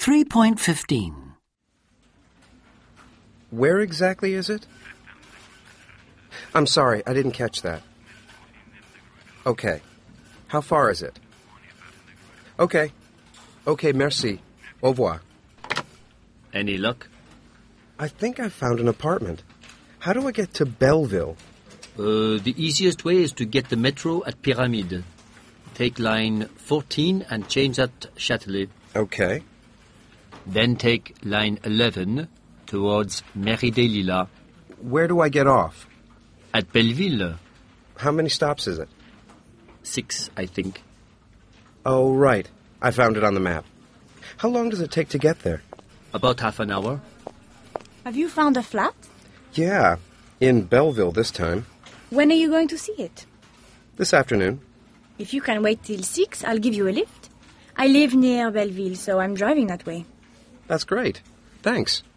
3.15. Where exactly is it? I'm sorry, I didn't catch that. Okay. How far is it? Okay. Okay, merci. Au revoir. Any luck? I think I found an apartment. How do I get to Belleville? The easiest way is to get the metro at Pyramide. Take line 14 and change at Châtelet. Okay. Then take line 11 towards Mairie des Lilas. Where do I get off? At Belleville. How many stops is it? 6, I think. Oh, right. I found it on the map. How long does it take to get there? About half an hour. Have you found a flat? Yeah, in Belleville this time. When are you going to see it? This afternoon. If you can wait till 6, I'll give you a lift. I live near Belleville, so I'm driving that way. That's great. Thanks.